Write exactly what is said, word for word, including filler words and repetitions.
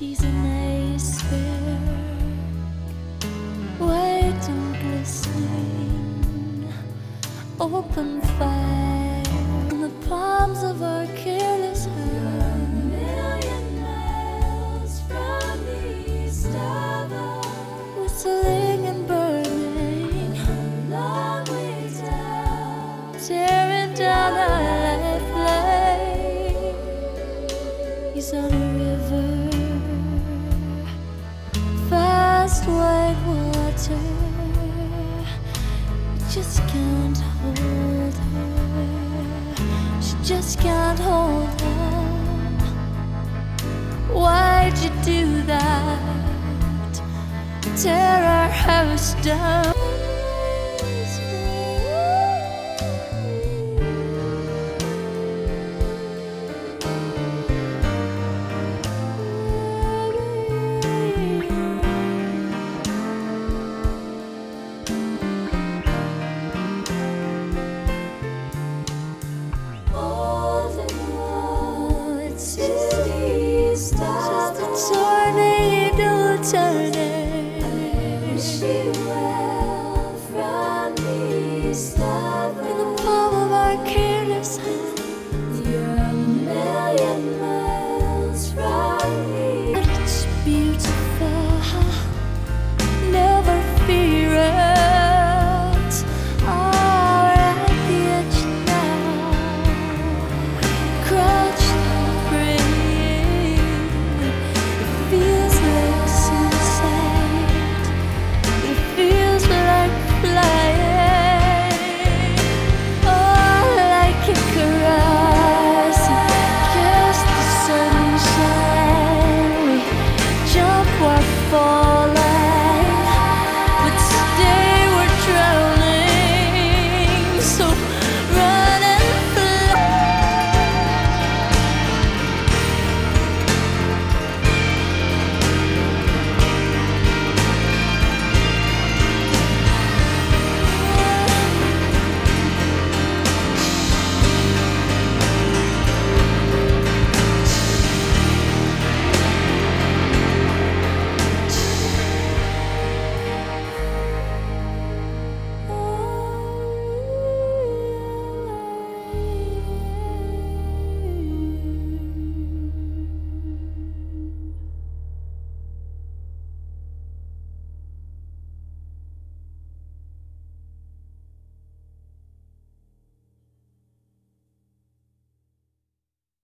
She's an ace white and glistening, open fire in the palms of our careless hands. A million miles from the east of us, whistling and burning, a long way down, tearing down our lifeline. He's on a river, fast white water. You just can't hold her. She just can't hold on. Why'd you do that? Tear our house down. Just a tornado turning.